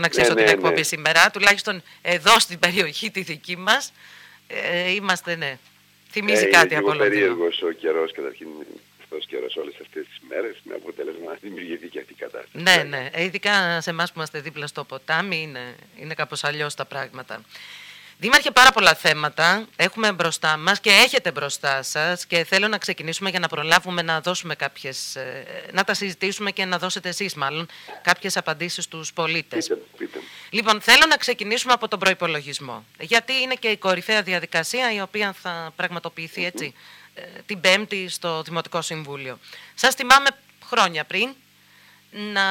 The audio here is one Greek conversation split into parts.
να κλείσω την εκπομπή σήμερα, τουλάχιστον εδώ στην περιοχή τη δική μας, είμαστε, ναι. Θυμίζει κάτι από Λονδίνο. Είναι περίεργος ο καιρός, καταρχήν αυτός καιρός όλες αυτές τις μέρες, με αποτέλεσμα να δημιουργηθεί και αυτή η κατάσταση. Ναι, ναι. Ειδικά σε εμάς που είμαστε δίπλα στο ποτάμι, είναι κάπως αλλιώς τα πράγματα. Δήμαρχε, πάρα πολλά θέματα έχουμε μπροστά μας και έχετε μπροστά σας και θέλω να ξεκινήσουμε για να προλάβουμε να δώσουμε να τα συζητήσουμε και να δώσετε εσείς μάλλον κάποιες απαντήσεις στους πολίτες. Πείτε. Λοιπόν, θέλω να ξεκινήσουμε από τον προϋπολογισμό, γιατί είναι και η κορυφαία διαδικασία η οποία θα πραγματοποιηθεί έτσι την Πέμπτη στο Δημοτικό Συμβούλιο. Σας θυμάμαι χρόνια πριν να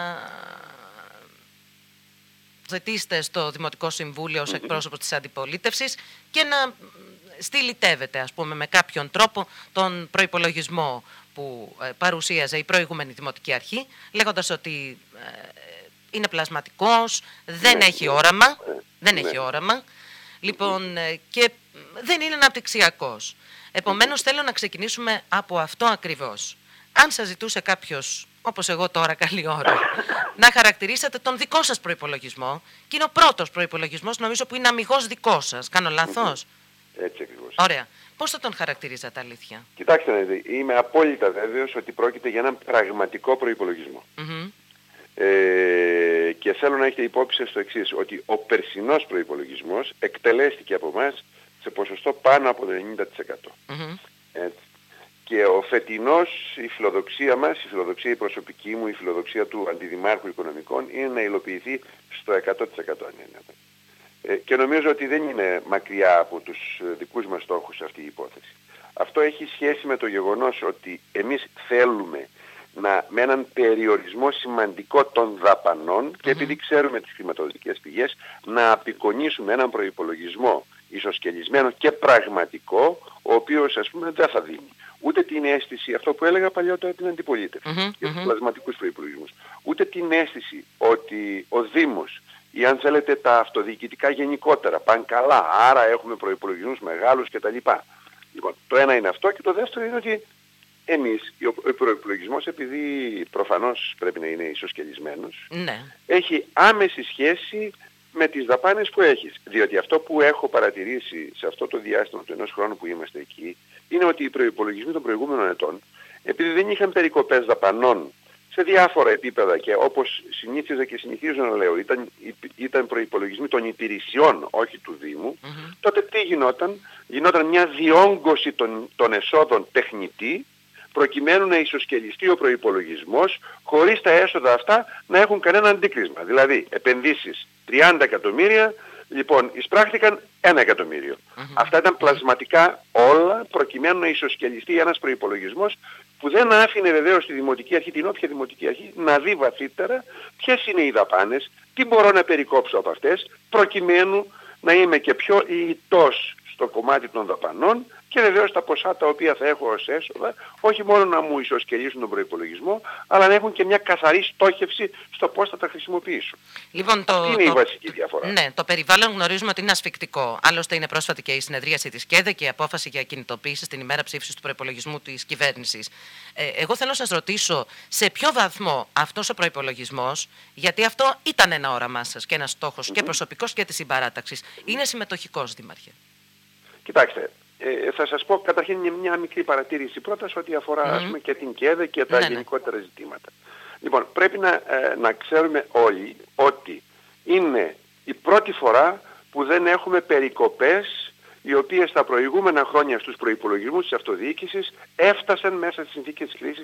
ζητήσετε στο Δημοτικό Συμβούλιο ως εκπρόσωπος της αντιπολίτευσης και να στυλιτεύετε, ας πούμε, με κάποιον τρόπο τον προϋπολογισμό που παρουσίαζε η προηγούμενη Δημοτική Αρχή, λέγοντας ότι είναι πλασματικός, δεν έχει όραμα, λοιπόν, και δεν είναι αναπτυξιακός. Επομένως, θέλω να ξεκινήσουμε από αυτό ακριβώς. Αν σας ζητούσε κάποιος, όπως εγώ τώρα, καλή ώρα, να χαρακτηρίσετε τον δικό σας προϋπολογισμό, και είναι ο πρώτος προϋπολογισμός, νομίζω, που είναι αμιγώς δικό σας. Κάνω λάθος? Έτσι ακριβώς. Ωραία. Πώς θα τον χαρακτηρίζατε, αλήθεια? Κοιτάξτε, είμαι απόλυτα βέβαιος ότι πρόκειται για έναν πραγματικό προϋπολογισμό. Και θέλω να έχετε υπόψη σας το εξής, ότι ο περσινός προϋπολογισμός εκτελέστηκε από εμάς σε ποσοστό πάνω από το 90%. Έτσι. Και ο φετινός, η φιλοδοξία μας, η φιλοδοξία η προσωπική μου, η φιλοδοξία του Αντιδημάρχου Οικονομικών είναι να υλοποιηθεί στο 100%. Και νομίζω ότι δεν είναι μακριά από τους δικούς μας στόχους αυτή η υπόθεση. Αυτό έχει σχέση με το γεγονός ότι εμείς θέλουμε με έναν περιορισμό σημαντικό των δαπανών και επειδή ξέρουμε τις χρηματοδοτικές πηγές, να απεικονίσουμε έναν προϋπολογισμό ισοσκελισμένο και πραγματικό, ο οποίος, ας πούμε, δεν θα δίνει ούτε την αίσθηση, αυτό που έλεγα παλιότερα την αντιπολίτευση, για τους πλασματικούς προϋπολογισμούς, ούτε την αίσθηση ότι ο Δήμος ή, αν θέλετε, τα αυτοδιοικητικά γενικότερα πάνε καλά, άρα έχουμε προϋπολογισμούς μεγάλους κτλ. Λοιπόν, το ένα είναι αυτό και το δεύτερο είναι ότι εμείς, ο προϋπολογισμός, επειδή προφανώς πρέπει να είναι ισοσκελισμένος, έχει άμεση σχέση με τις δαπάνες που έχεις. Διότι αυτό που έχω παρατηρήσει σε αυτό το διάστημα του ενός χρόνου που είμαστε εκεί, είναι ότι οι προϋπολογισμοί των προηγούμενων ετών, επειδή δεν είχαν περικοπές δαπανών σε διάφορα επίπεδα και όπως συνήθιζα και συνηθίζω να λέω, ήταν προϋπολογισμοί των υπηρεσιών, όχι του Δήμου, τότε τι γινόταν? Γινόταν μια διόγκωση των εσόδων τεχνητή, προκειμένου να ισοσκελιστεί ο προϋπολογισμός χωρίς τα έσοδα αυτά να έχουν κανένα αντίκρισμα. Δηλαδή, επενδύσεις 30 εκατομμύρια, λοιπόν, εισπράχθηκαν 1 εκατομμύριο. Αυτά ήταν πλασματικά όλα προκειμένου να ισοσκελιστεί ένας προϋπολογισμός που δεν άφηνε βεβαίως τη Δημοτική Αρχή, την όποια Δημοτική Αρχή, να δει βαθύτερα ποιες είναι οι δαπάνες, τι μπορώ να περικόψω από αυτές, προκειμένου να είμαι και πιο ητός στο κομμάτι των δαπανών και βεβαίως τα ποσά τα οποία θα έχω ως έσοδα, όχι μόνο να μου ισοσκελίσουν τον προϋπολογισμό, αλλά να έχουν και μια καθαρή στόχευση στο πώς θα τα χρησιμοποιήσω. Λοιπόν, είναι η βασική διαφορά. Ναι, το περιβάλλον γνωρίζουμε ότι είναι ασφικτικό. Άλλωστε, είναι πρόσφατη και η συνεδρίαση της ΚΕΔΕ και η απόφαση για κινητοποίηση στην ημέρα ψήφισης του προϋπολογισμού της κυβέρνησης. Εγώ θέλω να σας ρωτήσω σε ποιο βαθμό αυτός ο προϋπολογισμός, γιατί αυτό ήταν ένα όραμά σας και ένας στόχος και προσωπικός και της συμπαράταξης, είναι συμμετοχικός, Δήμαρχε? Κοιτάξτε, θα σας πω καταρχήν μια μικρή παρατήρηση πρώτα σε ό,τι αφορά ας πούμε, και την ΚΕΔΕ και τα γενικότερα ζητήματα. Λοιπόν, πρέπει να ξέρουμε όλοι ότι είναι η πρώτη φορά που δεν έχουμε περικοπές οι οποίες τα προηγούμενα χρόνια στους προϋπολογισμούς της αυτοδιοίκησης έφτασαν μέσα στις συνθήκες της κρίσης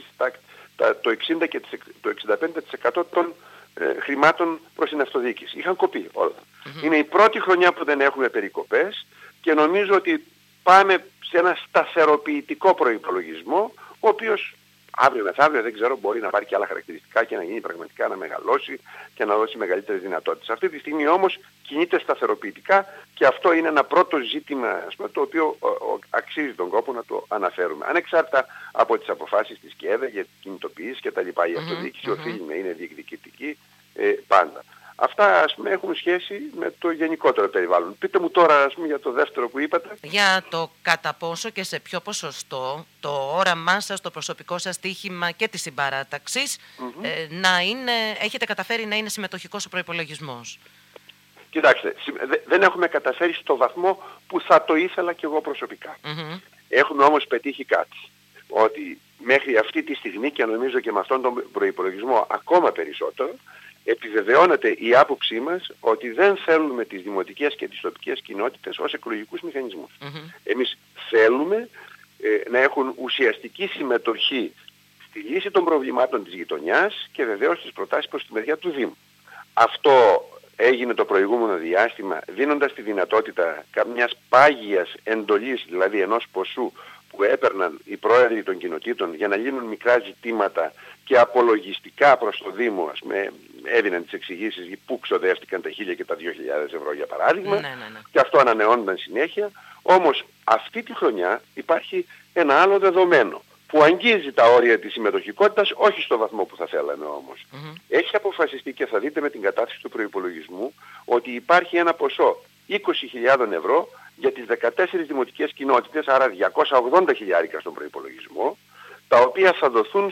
το 60 και το 65% των χρημάτων προς την αυτοδιοίκηση. Είχαν κοπεί όλα. Είναι η πρώτη χρονιά που δεν έχουμε περικοπές και νομίζω ότι πάμε σε ένα σταθεροποιητικό προϋπολογισμό, ο οποίος αύριο μεθαύριο δεν ξέρω, μπορεί να πάρει και άλλα χαρακτηριστικά και να γίνει πραγματικά να μεγαλώσει και να δώσει μεγαλύτερες δυνατότητες. Αυτή τη στιγμή όμως κινείται σταθεροποιητικά και αυτό είναι ένα πρώτο ζήτημα, ας πούμε, το οποίο αξίζει τον κόπο να το αναφέρουμε. Ανεξάρτητα από τις αποφάσεις της ΚΕΔΕ για κινητοποιήσεις και τα λοιπά, η αυτοδιοίκηση οφείλει να είναι διεκδικητική πάντα. Αυτά ας πούμε έχουν σχέση με το γενικότερο περιβάλλον. Πείτε μου τώρα ας πούμε για το δεύτερο που είπατε. Για το κατά πόσο και σε ποιο ποσοστό το όραμά σας, το προσωπικό σας στοίχημα και της συμπαράταξης έχετε καταφέρει να είναι συμμετοχικός ο προϋπολογισμός. Κοιτάξτε, δεν έχουμε καταφέρει στο βαθμό που θα το ήθελα κι εγώ προσωπικά. Έχουμε όμως πετύχει κάτι. Ότι μέχρι αυτή τη στιγμή, και νομίζω και με αυτόν τον προϋπολογισμό ακόμα περισσότερο, επιβεβαιώνεται η άποψή μας ότι δεν θέλουμε τις δημοτικές και τις τοπικές κοινότητες ως εκλογικούς μηχανισμούς. Εμείς θέλουμε να έχουν ουσιαστική συμμετοχή στη λύση των προβλημάτων της γειτονιάς και βεβαίως τις προτάσεις προς τη μεριά του Δήμου. Αυτό έγινε το προηγούμενο διάστημα, δίνοντας τη δυνατότητα μιας πάγιας εντολής, δηλαδή ενός ποσού που έπαιρναν οι πρόεδροι των κοινοτήτων για να λύνουν μικρά ζητήματα και απολογιστικά προς το Δήμο, ας πούμε, έδιναν τις εξηγήσεις πού ξοδεύτηκαν τα 1.000 και τα 2.000 ευρώ για παράδειγμα, και αυτό ανανεώνονταν συνέχεια. Όμως αυτή τη χρονιά υπάρχει ένα άλλο δεδομένο που αγγίζει τα όρια της συμμετοχικότητας, όχι στο βαθμό που θα θέλαμε όμως. Έχει αποφασιστεί, και θα δείτε με την κατάθεση του προϋπολογισμού, ότι υπάρχει ένα ποσό 20.000 ευρώ για τις 14 δημοτικές κοινότητες, άρα 280 χιλιάρικα στον προϋπολογισμό, τα οποία θα δοθούν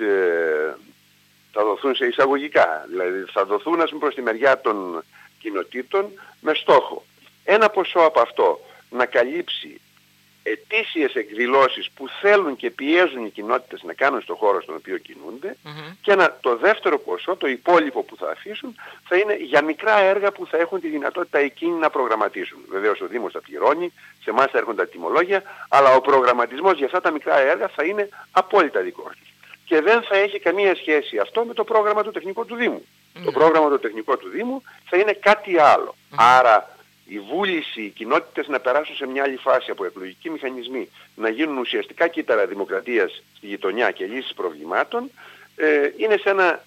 θα δοθούν σε εισαγωγικά, δηλαδή θα δοθούν ας πούμε προς τη μεριά των κοινοτήτων με στόχο ένα ποσό από αυτό να καλύψει ετήσιες εκδηλώσεις που θέλουν και πιέζουν οι κοινότητες να κάνουν στον χώρο στον οποίο κινούνται, και το δεύτερο ποσό, το υπόλοιπο που θα αφήσουν, θα είναι για μικρά έργα που θα έχουν τη δυνατότητα εκείνοι να προγραμματίσουν. Βεβαίως ο Δήμος θα πληρώνει, σε εμάς θα έρχονται τα τιμολόγια, αλλά ο προγραμματισμός για αυτά τα μικρά έργα θα είναι απόλυτα δικός τους. Και δεν θα έχει καμία σχέση αυτό με το πρόγραμμα του τεχνικού του Δήμου. Το πρόγραμμα του τεχνικού του Δήμου θα είναι κάτι άλλο. Άρα η βούληση, οι κοινότητες να περάσουν σε μια άλλη φάση από εκλογικοί μηχανισμοί, να γίνουν ουσιαστικά κύτταρα δημοκρατίας στη γειτονιά και λύσεις προβλημάτων, είναι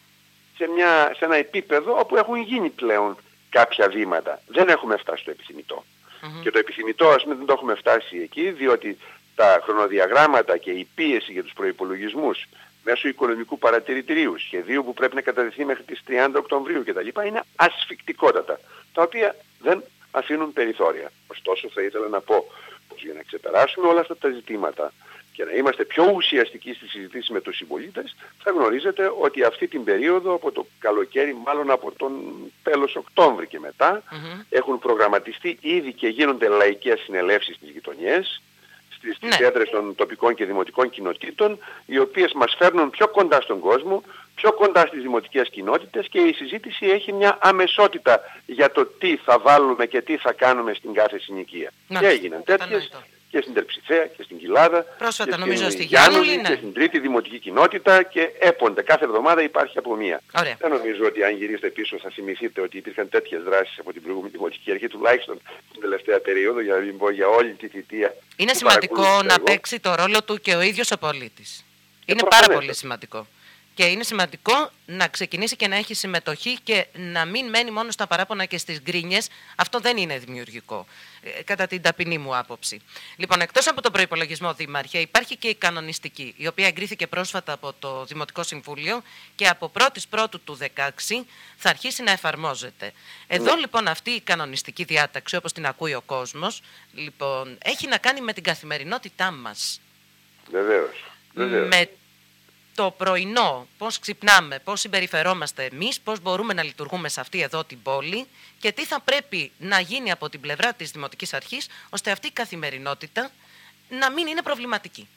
σε ένα επίπεδο όπου έχουν γίνει πλέον κάποια βήματα. Δεν έχουμε φτάσει στο επιθυμητό. Και το επιθυμητό ας πούμε δεν το έχουμε φτάσει εκεί, διότι τα χρονοδιαγράμματα και η πίεση για τους προϋπολογισμούς μέσω οικονομικού παρατηρητηρίου, σχεδίου που πρέπει να καταδεθεί μέχρι τις 30 Οκτωβρίου κτλ. Είναι ασφικτικότατα, τα οποία δεν αφήνουν περιθώρια. Ωστόσο θα ήθελα να πω πως για να ξεπεράσουμε όλα αυτά τα ζητήματα και να είμαστε πιο ουσιαστικοί στις συζητήσεις με τους συμπολίτες, θα γνωρίζετε ότι αυτή την περίοδο από το καλοκαίρι, μάλλον από τον τέλος Οκτώβρη και μετά, έχουν προγραμματιστεί ήδη και γίνονται λαϊκές συνελεύσεις στις γειτονιές, στις έδρες των τοπικών και δημοτικών κοινοτήτων, οι οποίες μας φέρνουν πιο κοντά στον κόσμο, πιο κοντά στις δημοτικές κοινότητες, και η συζήτηση έχει μια αμεσότητα για το τι θα βάλουμε και τι θα κάνουμε στην κάθε συνοικία. Και έγιναν τέτοιες και στην Τερψιθέα και στην Κοιλάδα, πρόσφατα, και νομίζω, στην Γιάννουλη και στην τρίτη δημοτική κοινότητα, και έπονται. Κάθε εβδομάδα υπάρχει από μία. Δεν νομίζω ότι αν γυρίσετε πίσω θα θυμηθείτε ότι υπήρχαν τέτοιες δράσεις από την προηγούμενη δημοτική αρχή, τουλάχιστον την τελευταία περίοδο, για να μην πω για όλη τη θητεία. Είναι σημαντικό να παίξει το ρόλο του και ο ίδιος ο πολίτης. Είναι πάρα πολύ σημαντικό. Και είναι σημαντικό να ξεκινήσει και να έχει συμμετοχή και να μην μένει μόνο στα παράπονα και στις γκρίνιες. Αυτό δεν είναι δημιουργικό, κατά την ταπεινή μου άποψη. Λοιπόν, εκτός από τον προϋπολογισμό, Δήμαρχε, υπάρχει και η κανονιστική, η οποία εγκρίθηκε πρόσφατα από το Δημοτικό Συμβούλιο και από 1η Πρώτου του 2016 θα αρχίσει να εφαρμόζεται. Εδώ λοιπόν αυτή η κανονιστική διάταξη, όπως την ακούει ο κόσμος, λοιπόν, έχει να κάνει με την καθημερινότητά μας. Βεβαίως. Με το πρωινό, πώς ξυπνάμε, πώς συμπεριφερόμαστε εμείς, πώς μπορούμε να λειτουργούμε σε αυτή εδώ την πόλη και τι θα πρέπει να γίνει από την πλευρά της Δημοτικής Αρχής, ώστε αυτή η καθημερινότητα να μην είναι προβληματική.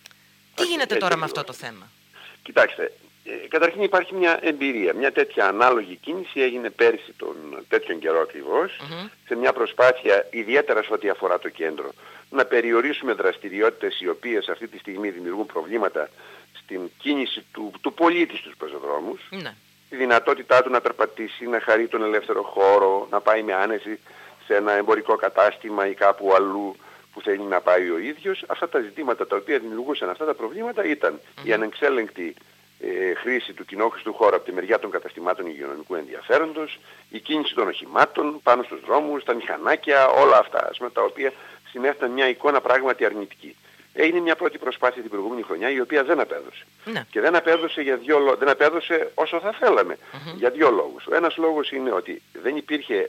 Τι γίνεται τώρα με αυτό το θέμα? Κοιτάξτε, καταρχήν υπάρχει μια εμπειρία. Μια τέτοια ανάλογη κίνηση έγινε πέρσι τον τέτοιον καιρό ακριβώς, σε μια προσπάθεια ιδιαίτερα σε ό,τι αφορά το κέντρο, να περιορίσουμε δραστηριότητες οι οποίες αυτή τη στιγμή δημιουργούν προβλήματα στην κίνηση του πολίτη στους πεζοδρόμους, τη δυνατότητά του να περπατήσει, να χαρεί τον ελεύθερο χώρο, να πάει με άνεση σε ένα εμπορικό κατάστημα ή κάπου αλλού που θέλει να πάει ο ίδιος. Αυτά τα ζητήματα τα οποία δημιουργούσαν αυτά τα προβλήματα ήταν η ανεξέλεγκτη χρήση του κοινόχρηστου χώρου από τη μεριά των καταστημάτων υγειονομικού ενδιαφέροντος, η κίνηση των οχημάτων πάνω στους δρόμους, τα μηχανάκια, όλα αυτά, τα οποία συνέφεραν μια εικόνα πράγματι αρνητική. έγινε μια πρώτη προσπάθεια την προηγούμενη χρονιά η οποία δεν απέδωσε. Ναι. Και δεν απέδωσε, δεν απέδωσε όσο θα θέλαμε. Για δύο λόγους. Ο ένας λόγος είναι ότι δεν υπήρχε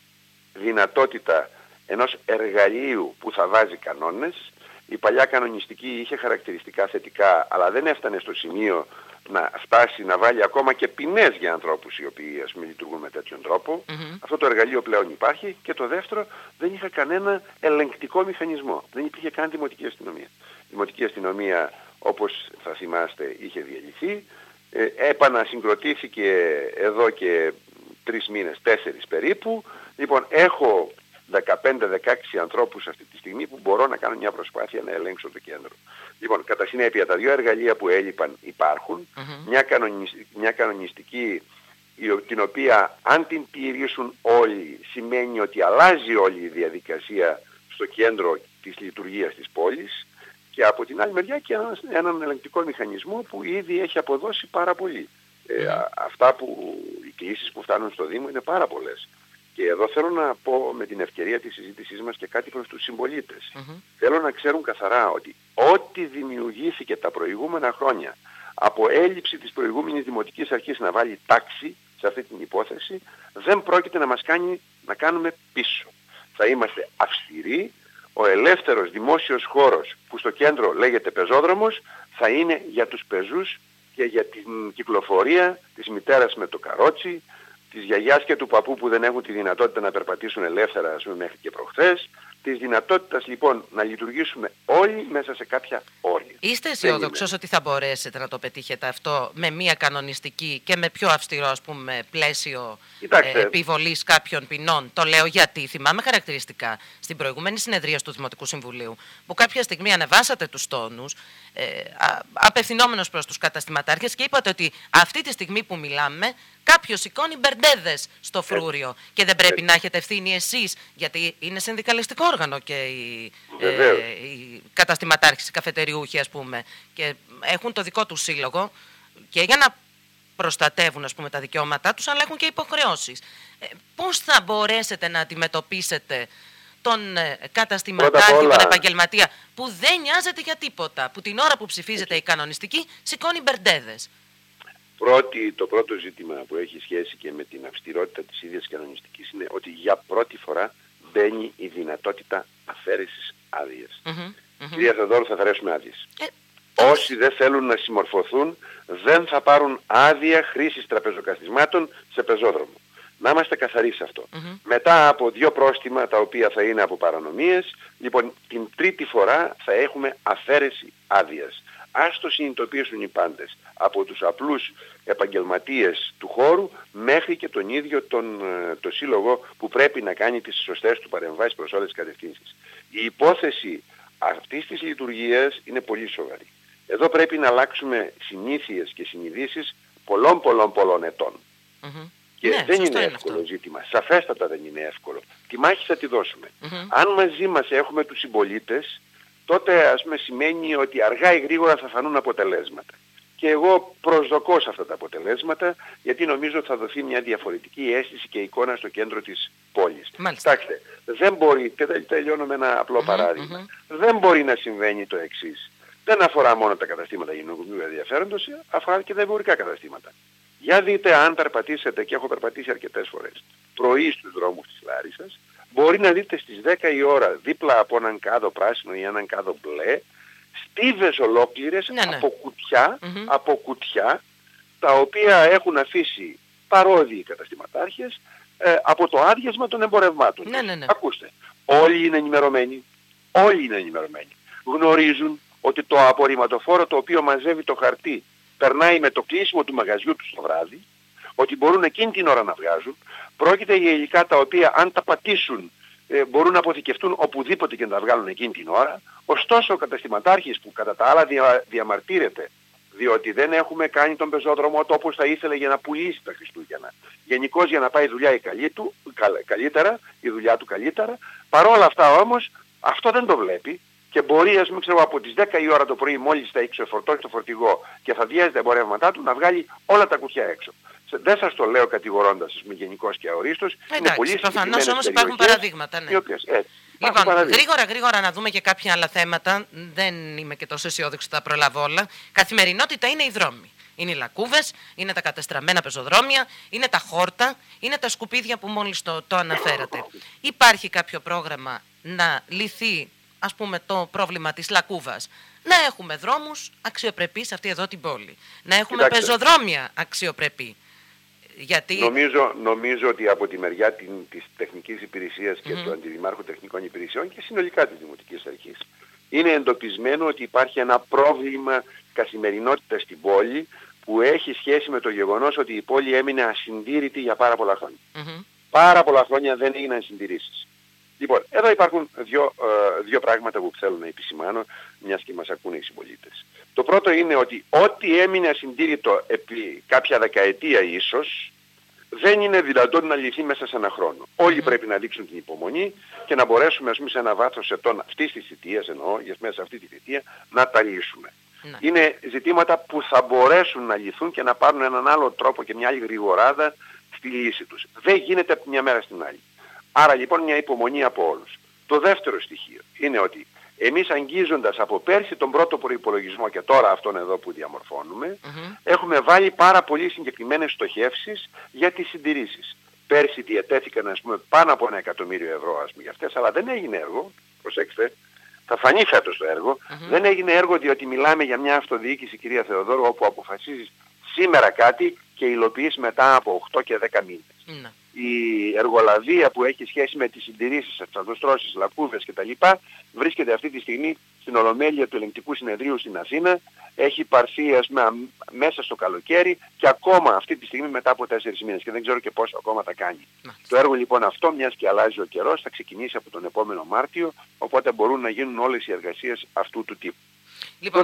δυνατότητα ενός εργαλείου που θα βάζει κανόνες. Η παλιά κανονιστική είχε χαρακτηριστικά θετικά, αλλά δεν έφτανε στο σημείο να φτάσει να βάλει ακόμα και ποινές για ανθρώπους οι οποίοι λειτουργούν με τέτοιον τρόπο. Αυτό το εργαλείο πλέον υπάρχει. Και το δεύτερο, δεν είχε κανένα ελεγκτικό μηχανισμό. Δεν υπήρχε καν δημοτική αστυνομία. Η δημοτική αστυνομία, όπως θα θυμάστε, είχε διαλυθεί. Επανασυγκροτήθηκε εδώ και 3 μήνες, 4 περίπου. Λοιπόν, έχω 15-16 ανθρώπους αυτή τη στιγμή που μπορώ να κάνω μια προσπάθεια να ελέγξω το κέντρο. Λοιπόν, κατά συνέπεια, τα δύο εργαλεία που έλειπαν υπάρχουν. Μια κανονιστική, την οποία αν την τηρήσουν όλοι, σημαίνει ότι αλλάζει όλη η διαδικασία στο κέντρο της λειτουργίας της πόλης. Και από την άλλη μεριά και έναν ελεγκτικό μηχανισμό που ήδη έχει αποδώσει πάρα πολύ. Αυτά οι κλήσεις που φτάνουν στο Δήμο είναι πάρα πολλές. Και εδώ θέλω να πω με την ευκαιρία της συζήτησής μας και κάτι προς τους συμπολίτες. Θέλω να ξέρουν καθαρά ότι ό,τι δημιουργήθηκε τα προηγούμενα χρόνια από έλλειψη της προηγούμενης Δημοτικής Αρχής να βάλει τάξη σε αυτή την υπόθεση, δεν πρόκειται να μας κάνει να κάνουμε πίσω. Θα είμαστε αυστηροί. Ο ελεύθερος δημόσιος χώρος που στο κέντρο λέγεται πεζόδρομος θα είναι για τους πεζούς και για την κυκλοφορία της μητέρας με το καρότσι, της γιαγιάς και του παππού που δεν έχουν τη δυνατότητα να περπατήσουν ελεύθερα μέχρι και προχθές, της δυνατότητας λοιπόν να λειτουργήσουμε όλοι μέσα σε κάποια όρια. Είστε αισιόδοξος ότι θα μπορέσετε να το πετύχετε αυτό με μια κανονιστική και με πιο αυστηρό πλαίσιο επιβολής κάποιων ποινών? Το λέω γιατί θυμάμαι χαρακτηριστικά στην προηγούμενη συνεδρία του Δημοτικού Συμβουλίου που κάποια στιγμή ανεβάσατε τους τόνους απευθυνόμενος προς τους καταστηματάρχες και είπατε ότι αυτή τη στιγμή που μιλάμε κάποιος σηκώνει μπερντέδες στο φρούριο και δεν πρέπει να έχετε ευθύνη εσείς, γιατί είναι συνδικαλιστικό όργανο και οι καταστηματάρχες, οι καφετεριούχοι και έχουν το δικό τους σύλλογο και για να προστατεύουν τα δικαιώματά τους, αλλά έχουν και υποχρεώσεις. Πώς θα μπορέσετε να αντιμετωπίσετε τον καταστηματάρχη, τον επαγγελματία που δεν νοιάζεται για τίποτα, που την ώρα που ψηφίζεται η κανονιστική σηκώνει μπερντέδες? Το πρώτο ζήτημα που έχει σχέση και με την αυστηρότητα της ίδιας κανονιστικής είναι ότι για πρώτη φορά μπαίνει η δυνατότητα αφαίρεσης άδειας. Κυρία Θεοδόρου, θα αφαιρέσουμε άδειες. Όσοι δεν θέλουν να συμμορφωθούν δεν θα πάρουν άδεια χρήσης τραπεζοκαθισμάτων σε πεζόδρομο. Να είμαστε καθαροί σε αυτό. Μετά από 2 πρόστιμα τα οποία θα είναι από παρανομίες, λοιπόν την τρίτη φορά θα έχουμε αφαίρεση άδειας. Ας το συνειδητοποιήσουν οι πάντες, από τους απλούς επαγγελματίες του χώρου μέχρι και τον ίδιο το σύλλογο που πρέπει να κάνει τις σωστές του παρεμβάσεις προς όλες τις κατευθύνσεις. Η υπόθεση αυτής της λειτουργίας είναι πολύ σοβαρή. Εδώ πρέπει να αλλάξουμε συνήθειες και συνειδήσεις πολλών ετών. Και δεν είναι εύκολο ζήτημα. Σαφέστατα δεν είναι εύκολο. Τη μάχη θα τη δώσουμε. Αν μαζί μας έχουμε τους συμπολίτες, τότε σημαίνει ότι αργά ή γρήγορα θα φανούν αποτελέσματα. Και εγώ προσδοκώ σε αυτά τα αποτελέσματα, γιατί νομίζω ότι θα δοθεί μια διαφορετική αίσθηση και εικόνα στο κέντρο της πόλης. Κοιτάξτε, δεν μπορεί, και τελειώνω με ένα απλό παράδειγμα, δεν μπορεί να συμβαίνει το εξής. Δεν αφορά μόνο τα καταστήματα γενικού ενδιαφέροντος, αφορά και τα εμπορικά καταστήματα. Για δείτε, αν περπατήσετε, και έχω περπατήσει αρκετές φορές, πρωί στους δρόμους της Λάρισσας, μπορεί να δείτε στις 10 η ώρα δίπλα από έναν κάδο πράσινο ή έναν κάδο μπλε, στίβες ολόκληρες από κουτιά, τα οποία έχουν αφήσει παρόδιοι καταστηματάρχες από το άδειασμα των εμπορευμάτων. Ακούστε, όλοι είναι ενημερωμένοι. Γνωρίζουν ότι το απορριμματοφόρο το οποίο μαζεύει το χαρτί περνάει με το κλείσιμο του μαγαζιού τους το βράδυ, ότι μπορούν εκείνη την ώρα να βγάζουν. Πρόκειται για υλικά τα οποία αν τα πατήσουν μπορούν να αποθηκευτούν οπουδήποτε και να τα βγάλουν εκείνη την ώρα. Ωστόσο ο καταστηματάρχης που κατά τα άλλα διαμαρτύρεται διότι δεν έχουμε κάνει τον πεζόδρομο όπως θα ήθελε για να πουλήσει τα Χριστούγεννα. Γενικώς για να πάει η δουλειά η δουλειά του καλύτερα. Παρόλα αυτά όμως αυτό δεν το βλέπει και μπορεί από τις 10 η ώρα το πρωί μόλις θα εξεφορτώσει το φορτηγό και θα διάζει τα εμπορεύματά του να βγάλει όλα τα κουτιά έξω. Δεν σας το λέω κατηγορώντας γενικώς και αορίστως. Εντάξει, προφανώς όμως υπάρχουν παραδείγματα. Ναι. Λοιπόν, γρήγορα να δούμε και κάποια άλλα θέματα. Δεν είμαι και τόσο αισιόδοξη ότι θα προλάβω όλα. Καθημερινότητα είναι οι δρόμοι. Είναι οι λακκούβες, είναι τα κατεστραμμένα πεζοδρόμια, είναι τα χόρτα, είναι τα σκουπίδια που μόλις το αναφέρατε. Υπάρχει κάποιο πρόγραμμα να λυθεί, ας πούμε, το πρόβλημα της λακκούβας? Να έχουμε δρόμους αξιοπρεπείς αυτή εδώ την πόλη. Να έχουμε πεζοδρόμια αξιοπρεπή. Γιατί... Νομίζω ότι από τη μεριά της τεχνικής υπηρεσίας και του Αντιδημάρχου Τεχνικών Υπηρεσιών και συνολικά της Δημοτικής Αρχής είναι εντοπισμένο ότι υπάρχει ένα πρόβλημα καθημερινότητας στην πόλη που έχει σχέση με το γεγονός ότι η πόλη έμεινε ασυντήρητη για πάρα πολλά χρόνια. Πάρα πολλά χρόνια δεν έγιναν συντηρήσεις. Λοιπόν, εδώ υπάρχουν δύο πράγματα που θέλω να επισημάνω, μιας και μας ακούνε οι συμπολίτες. Το πρώτο είναι ότι ό,τι έμεινε ασυντήρητο επί κάποια δεκαετία ίσως, δεν είναι δυνατόν να λυθεί μέσα σε ένα χρόνο. Όλοι πρέπει να δείξουν την υπομονή και να μπορέσουμε, ας πούμε, σε ένα βάθος ετών αυτής της θητείας, εννοώ, μέσα σε αυτή τη θητεία, να τα λύσουμε. Είναι ζητήματα που θα μπορέσουν να λυθούν και να πάρουν έναν άλλο τρόπο και μια άλλη γρηγοράδα στη λύση τους. Δεν γίνεται από μια μέρα στην άλλη. Άρα λοιπόν μια υπομονή από όλους. Το δεύτερο στοιχείο είναι ότι εμείς αγγίζοντας από πέρσι τον πρώτο προϋπολογισμό και τώρα αυτόν εδώ που διαμορφώνουμε, έχουμε βάλει πάρα πολύ συγκεκριμένες στοχεύσεις για τις συντηρήσεις. Πέρσι διατέθηκαν, ας πούμε, πάνω από 1 εκατομμύριο ευρώ, ας πούμε, για αυτές, αλλά δεν έγινε έργο. Προσέξτε, θα φανεί φέτος το έργο. Δεν έγινε έργο διότι μιλάμε για μια αυτοδιοίκηση, κυρία Θεοδόρου, όπου αποφασίζεις σήμερα κάτι και υλοποιείς μετά από 8 και 10 μήνες. Η εργολαβία που έχει σχέση με τις συντηρήσεις, εξαδοστρώσεις, λακκούβες κτλ. Βρίσκεται αυτή τη στιγμή στην Ολομέλεια του Ελεγκτικού Συνεδρίου στην Αθήνα. Έχει πάρθει, ας πούμε, μέσα στο καλοκαίρι και ακόμα αυτή τη στιγμή μετά από 4 μήνες και δεν ξέρω και πόσο ακόμα θα κάνει. Το έργο λοιπόν αυτό, μιας και αλλάζει ο καιρός, θα ξεκινήσει από τον επόμενο Μάρτιο, οπότε μπορούν να γίνουν όλες οι εργασίες αυτού του τύπου. Λοιπόν,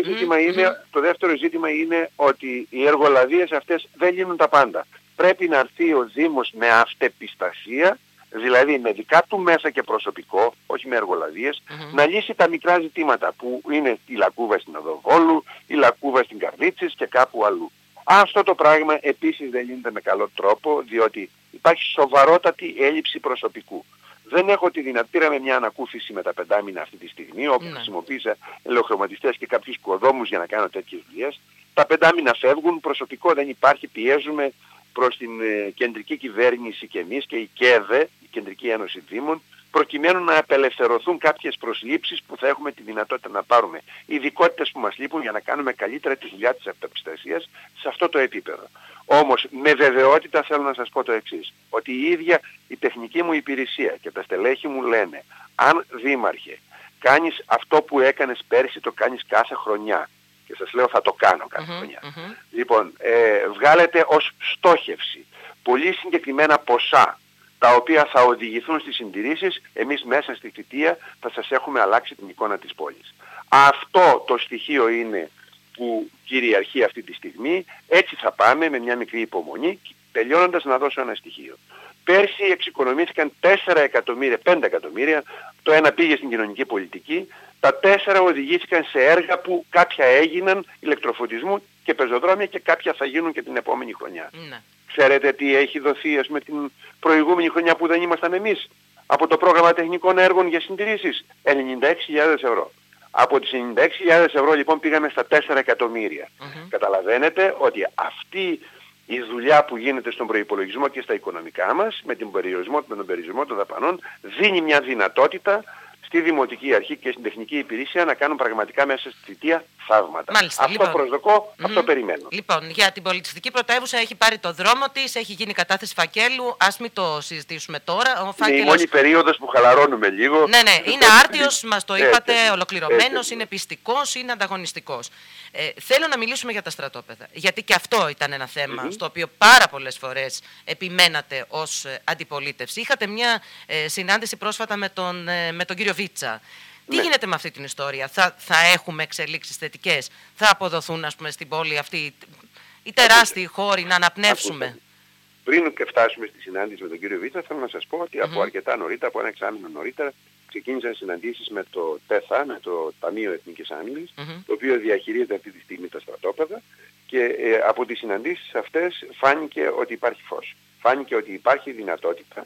το δεύτερο ζήτημα είναι ότι οι εργολαβίες αυτές δεν λύνουν τα πάντα. Πρέπει να έρθει ο Δήμος με αυτεπιστασία, δηλαδή με δικά του μέσα και προσωπικό, όχι με εργολαβίες, να λύσει τα μικρά ζητήματα που είναι η λακκούβα στην Οδοβόλου, η λακκούβα στην Καρδίτσης και κάπου αλλού. Αυτό το πράγμα επίσης δεν γίνεται με καλό τρόπο, διότι υπάρχει σοβαρότατη έλλειψη προσωπικού. Δεν έχω τη δυνατότητα, πήραμε μια ανακούφιση με τα 5 μήνα αυτή τη στιγμή, όπου χρησιμοποίησα ελαιοχρωματιστές και κάποιους οικοδόμους για να κάνω τέτοιες δουλειές. Τα 5 μήνα φεύγουν, προσωπικό δεν υπάρχει, πιέζουμε προς την κεντρική κυβέρνηση και εμείς και η ΚΕΔΕ, η Κεντρική Ένωση Δήμων, προκειμένου να απελευθερωθούν κάποιες προσλήψεις που θα έχουμε τη δυνατότητα να πάρουμε ειδικότητες που μας λείπουν για να κάνουμε καλύτερα τη δουλειά της αυτοπιστασίας σε αυτό το επίπεδο. Όμως με βεβαιότητα θέλω να σας πω το εξής, ότι η ίδια η τεχνική μου υπηρεσία και τα στελέχη μου λένε, αν δήμαρχε κάνεις αυτό που έκανες πέρσι, το κάνεις κάθε χρονιά. Και σας λέω θα το κάνω κάθε χρονιά. Λοιπόν, βγάλετε ως στόχευση πολύ συγκεκριμένα ποσά τα οποία θα οδηγηθούν στις συντηρήσεις, εμείς μέσα στη θητεία θα σας έχουμε αλλάξει την εικόνα της πόλης. Αυτό το στοιχείο είναι που κυριαρχεί αυτή τη στιγμή, έτσι θα πάμε με μια μικρή υπομονή, τελειώνοντας να δώσω ένα στοιχείο. Πέρσι εξοικονομήθηκαν 4 εκατομμύρια, 5 εκατομμύρια, το ένα πήγε στην κοινωνική πολιτική, τα 4 οδηγήθηκαν σε έργα που κάποια έγιναν ηλεκτροφωτισμού και πεζοδρόμια και κάποια θα γίνουν και την επόμενη χρονιά. Ξέρετε τι έχει δοθεί, ας πούμε, την προηγούμενη χρονιά που δεν ήμασταν εμείς από το πρόγραμμα τεχνικών έργων για συντηρήσεις? 96.000 ευρώ. Από τις 96.000 ευρώ λοιπόν πήγαμε στα 4 εκατομμύρια. Καταλαβαίνετε ότι αυτή η δουλειά που γίνεται στον προϋπολογισμό και στα οικονομικά μας με τον περιορισμό των δαπανών δίνει μια δυνατότητα στη Δημοτική Αρχή και στην Τεχνική Υπηρεσία να κάνουν πραγματικά μέσα στη θητεία θαύματα. Μάλιστα, αυτό προσδοκώ, αυτό περιμένω. Λοιπόν, για την πολιτιστική πρωτεύουσα έχει πάρει το δρόμο της, έχει γίνει κατάθεση φακέλου, ας μην το συζητήσουμε τώρα. Ο φάκελος... Είναι η μόνη περίοδος που χαλαρώνουμε λίγο. Ναι, είναι άρτιος, μας το είπατε, ολοκληρωμένος, είναι πιστικός, είναι ανταγωνιστικός. Θέλω να μιλήσουμε για τα στρατόπεδα, γιατί και αυτό ήταν ένα θέμα στο οποίο πάρα πολλές φορές επιμένατε ως αντιπολίτευση. Είχατε μια συνάντηση πρόσφατα με τον κύριο Βίτσα. Τι γίνεται με αυτή την ιστορία? Θα έχουμε εξελίξεις θετικές? Θα αποδοθούν, ας πούμε, στην πόλη αυτή οι τεράστιοι χώροι να αναπνεύσουμε? Πριν και φτάσουμε στη συνάντηση με τον κύριο Βίτσα, θέλω να σας πω ότι από αρκετά νωρίτερα, από ένα εξάμηνο νωρίτερα, ξεκίνησαν συναντήσεις με το ΤΕΘΑ, με το Ταμείο Εθνικής Άμυνας, το οποίο διαχειρίζεται αυτή τη στιγμή τα στρατόπεδα, και από τις συναντήσεις αυτές φάνηκε ότι υπάρχει φως. Φάνηκε ότι υπάρχει δυνατότητα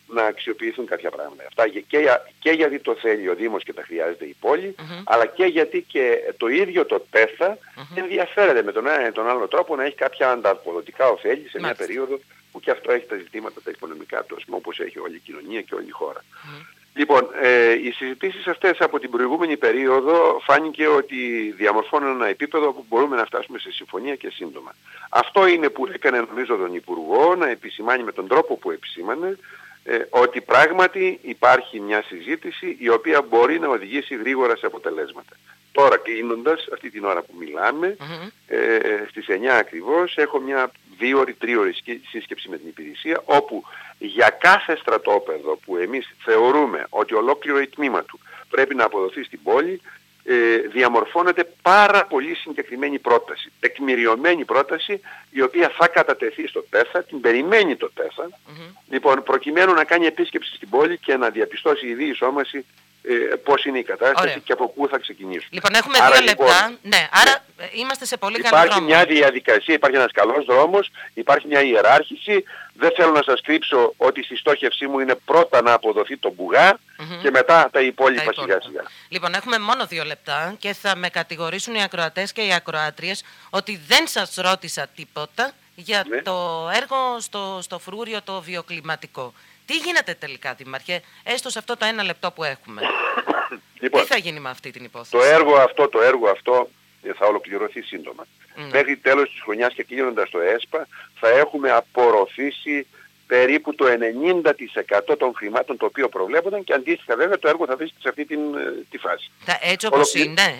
να αξιοποιηθούν κάποια πράγματα. Αυτά και γιατί το θέλει ο Δήμος και τα χρειάζεται η πόλη, αλλά και γιατί και το ίδιο το ΤΕΘΑ ενδιαφέρεται με τον ένα ή τον άλλο τρόπο να έχει κάποια ανταποδοτικά ωφέλη σε μια περίοδο που και αυτό έχει τα ζητήματα τα οικονομικά του, όπως έχει όλη η κοινωνία και όλη η χώρα. Λοιπόν, οι συζητήσεις αυτές από την προηγούμενη περίοδο φάνηκε ότι διαμορφώνουν ένα επίπεδο που μπορούμε να φτάσουμε σε συμφωνία και σύντομα. Αυτό είναι που έκανε νομίζω τον Υπουργό να επισημάνει με τον τρόπο που επισήμανε ότι πράγματι υπάρχει μια συζήτηση η οποία μπορεί να οδηγήσει γρήγορα σε αποτελέσματα. Τώρα κλείνοντας, αυτή την ώρα που μιλάμε, στις 9 ακριβώς, έχω μια 2-3ωρη σύσκεψη με την υπηρεσία, όπου για κάθε στρατόπεδο που εμείς θεωρούμε ότι ολόκληρο η τμήμα του πρέπει να αποδοθεί στην πόλη, διαμορφώνεται πάρα πολύ συγκεκριμένη πρόταση, τεκμηριωμένη πρόταση, η οποία θα κατατεθεί στο ΤΕΘΑ, την περιμένει το ΤΕΘΑ, λοιπόν, προκειμένου να κάνει επίσκεψη στην πόλη και να διαπιστώσει η διεισόμαση πώς είναι η κατάσταση και από πού θα ξεκινήσουμε. Λοιπόν, έχουμε 2 λεπτά. Ναι, άρα είμαστε σε πολύ καλό δρόμο. Υπάρχει μια διαδικασία, υπάρχει ένας καλός δρόμος, υπάρχει μια ιεράρχηση. Δεν θέλω να σας κρύψω ότι στη στόχευσή μου είναι πρώτα να αποδοθεί το μπουγά και μετά τα υπόλοιπα σιγά σιγά. Λοιπόν, έχουμε μόνο 2 λεπτά και θα με κατηγορήσουν οι ακροατές και οι ακροάτριες ότι δεν σας ρώτησα τίποτα για το έργο στο φρούριο το βιοκλιματικό. Τι γίνεται τελικά, Δήμαρχε, έστω σε αυτό το 1 λεπτό που έχουμε? Λοιπόν, τι θα γίνει με αυτή την υπόθεση? Το έργο αυτό θα ολοκληρωθεί σύντομα. Μέχρι τέλος της χρονιάς και κλείνοντας το ΕΣΠΑ θα έχουμε απορροφήσει περίπου το 90% των χρημάτων το οποίο προβλέπονταν και αντίστοιχα βέβαια το έργο θα βρίσκεται σε αυτή τη φάση. Έτσι όπως είναι,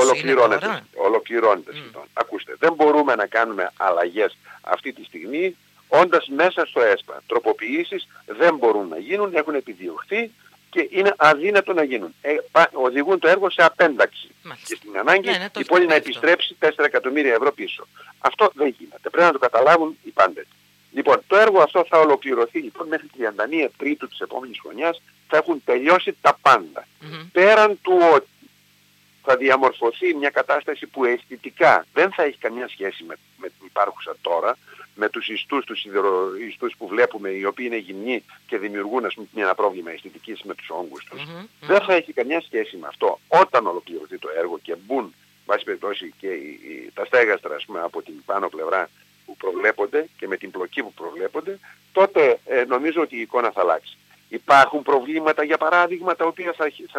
ολοκληρώνεται. Ακούστε, δεν μπορούμε να κάνουμε αλλαγές αυτή τη στιγμή όντας μέσα στο ΕΣΠΑ. Τροποποιήσεις δεν μπορούν να γίνουν, έχουν επιδιωχθεί και είναι αδύνατο να γίνουν. Οδηγούν το έργο σε απένταξη. Και στην ανάγκη η πόλη να επιστρέψει 4 εκατομμύρια ευρώ πίσω. Αυτό δεν γίνεται. Πρέπει να το καταλάβουν οι πάντες. Λοιπόν, το έργο αυτό θα ολοκληρωθεί λοιπόν μέχρι 31 Τρίτου της επόμενης χρονιάς. Θα έχουν τελειώσει τα πάντα. Πέραν του ότι θα διαμορφωθεί μια κατάσταση που αισθητικά δεν θα έχει καμία σχέση με την υπάρχουσα τώρα, με τους ιστούς, τους σιδεροιστούς που βλέπουμε, οι οποίοι είναι γυμνοί και δημιουργούν ας πούμε, ένα πρόβλημα αισθητικής με τους όγκους τους. Δεν θα έχει καμιά σχέση με αυτό. Όταν ολοκληρωθεί το έργο και μπουν, βάση περιπτώσει, και τα στέγαστρα ας πούμε, από την πάνω πλευρά που προβλέπονται και με την πλοκή που προβλέπονται, τότε νομίζω ότι η εικόνα θα αλλάξει. Υπάρχουν προβλήματα, για παράδειγμα, τα οποία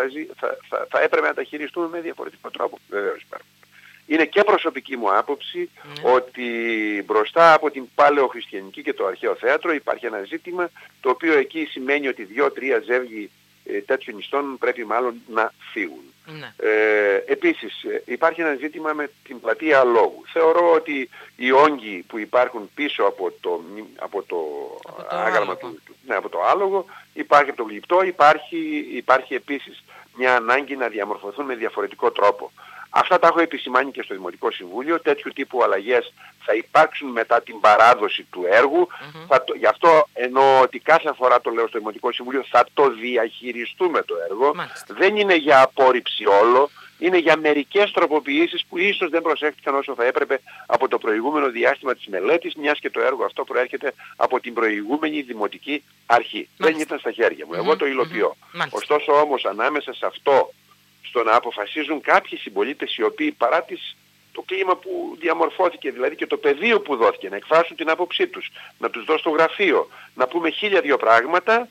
θα έπρεπε να τα χειριστούμε με διαφορετικό τρόπο. Βεβαίως υπάρχουν. Είναι και προσωπική μου άποψη ότι μπροστά από την παλαιοχριστιανική και το αρχαίο θέατρο υπάρχει ένα ζήτημα το οποίο εκεί σημαίνει ότι 2-3 ζεύγοι τέτοιων ιστών πρέπει μάλλον να φύγουν. Επίσης υπάρχει ένα ζήτημα με την πλατεία Αλόγου. Θεωρώ ότι οι όγκοι που υπάρχουν πίσω από το άγαλμα από το άλογο, υπάρχει από το γλυπτό, υπάρχει επίσης μια ανάγκη να διαμορφωθούν με διαφορετικό τρόπο. Αυτά τα έχω επισημάνει και στο Δημοτικό Συμβούλιο. Τέτοιου τύπου αλλαγές θα υπάρξουν μετά την παράδοση του έργου. Γι' αυτό εννοώ ότι κάθε φορά το λέω στο Δημοτικό Συμβούλιο θα το διαχειριστούμε το έργο. Δεν είναι για απόρριψη όλο. Είναι για μερικές τροποποιήσεις που ίσως δεν προσέχθηκαν όσο θα έπρεπε από το προηγούμενο διάστημα της μελέτης, μιας και το έργο αυτό προέρχεται από την προηγούμενη δημοτική αρχή. Δεν ήταν στα χέρια μου. Εγώ το υλοποιώ. Ωστόσο όμως ανάμεσα σε αυτό, στο να αποφασίζουν κάποιοι συμπολίτες οι οποίοι παρά το κλίμα που διαμορφώθηκε, δηλαδή και το πεδίο που δόθηκε, να εκφράσουν την άποψή τους, να τους δώσω στο γραφείο, να πούμε 1002 πράγματα,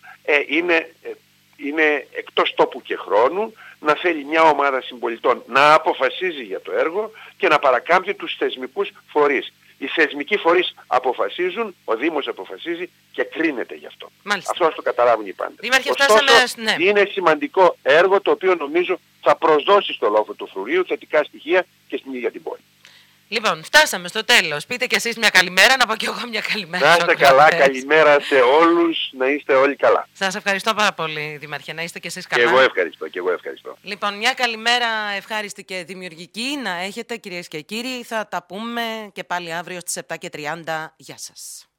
είναι εκτός τόπου και χρόνου να θέλει μια ομάδα συμπολιτών να αποφασίζει για το έργο και να παρακάμπτει τους θεσμικούς φορείς. Οι θεσμικοί φορείς αποφασίζουν, ο Δήμος αποφασίζει και κρίνεται γι' αυτό. Αυτό ας το καταλάβουν οι πάντες. Ωστόσο, είναι σημαντικό έργο το οποίο νομίζω θα προσδώσει στο λόφο του φρουρίου θετικά στοιχεία και στην ίδια την πόλη. Λοιπόν, φτάσαμε στο τέλος. Πείτε κι εσείς μια καλημέρα, να πω κι εγώ μια καλημέρα. Να είστε καλά, καλημέρα σε όλους, να είστε όλοι καλά. Σας ευχαριστώ πάρα πολύ, Δήμαρχε, να είστε κι εσείς καλά. Και εγώ ευχαριστώ. Λοιπόν, μια καλημέρα ευχάριστη και δημιουργική να έχετε, κυρίες και κύριοι. Θα τα πούμε και πάλι αύριο στις 7:30. Γεια σας.